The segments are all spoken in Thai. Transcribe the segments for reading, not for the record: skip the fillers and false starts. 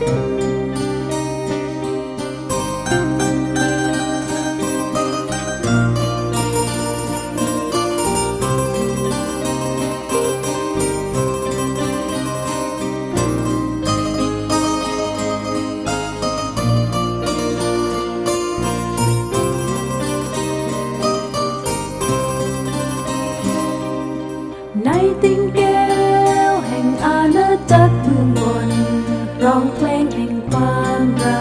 ในติงแก้วแห่งอาณาจักรเมืองบนร้องเพลงแห่งความรั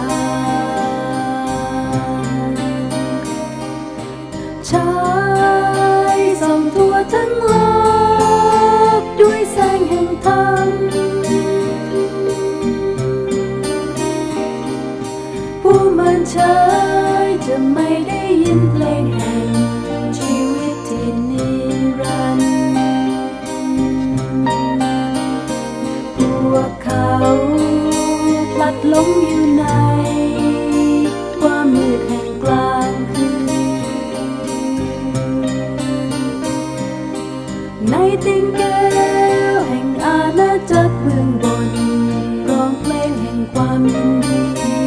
กฉายส่องทั่วทั้งโลกด้วยแสงแห่งธรรมผู้มันเชยจะไม่ได้ยินเพลงแห่งชีวิตที่นิรันดร์พลัดหลงอยู่ในความมืดแห่งกลางคืนในติงแก้วแห่งอาณาจักรเมืองบนร้องเพลงแห่งความยินดี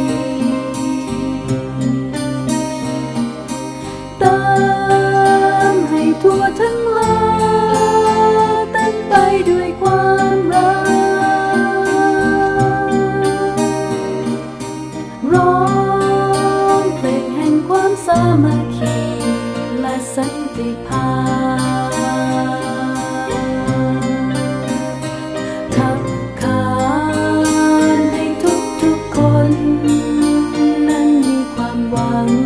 ตามให้ทั่วทั้งโลกเต็มไปด้วยความรักร้องเพลงแห่งความสามัคคีและสันติภาพขับขานให้ทุกคนนั้นมีความหวัง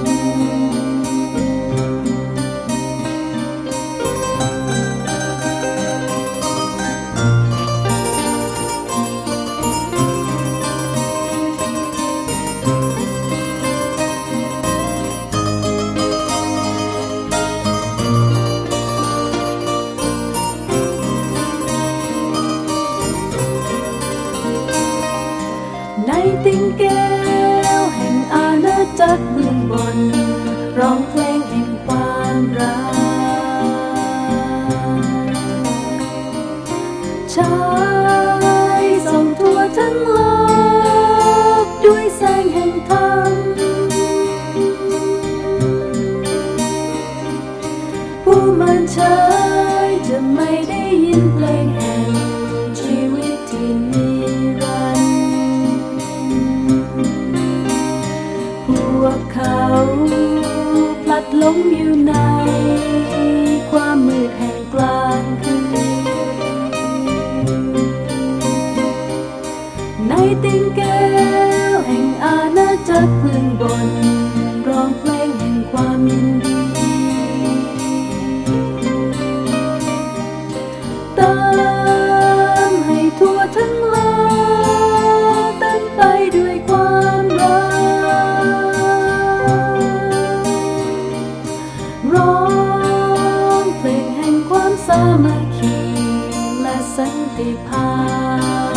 ในติงแก้วแห่งอาณาจักรเมืองบนร้องเพลงแห่งความรักฉายส่องทั่วทั้งโลกด้วยแสงแห่งธรรมผู้มันเชยจะไม่ได้ยินเพลงแห่งชีวิตที่นิรันดร์พวกเขาพลัดหลงอยู่ในความมืดแห่งกลางคืนในติงแก้วแห่งอาณาจักรเมืองบนร้องเพลงแห่งความยินดีตามให้ทั่วทั้งโลกเต็มไปด้วยความรักร้องเพลงแห่งความสามัคคีและสันติภาพ